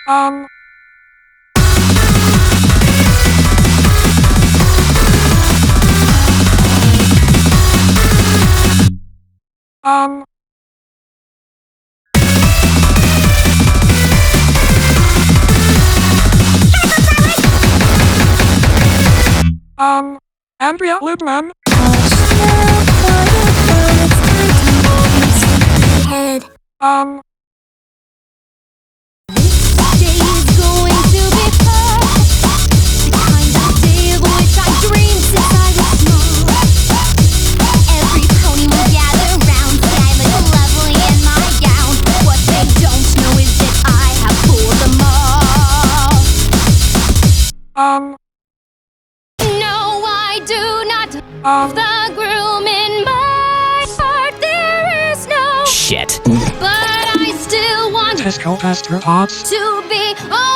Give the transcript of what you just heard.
Um. Um. Andrea Libman. Um. Day is going to be fun. The kind of day of which I dreamed since I was small. Every pony will gather round, and I look lovely in my gown. What they don't know is that I have fooled them all. No, I do not love the groom in my heart. There is no Shit. but I still want Tesco Pester Pots. to be. Oh,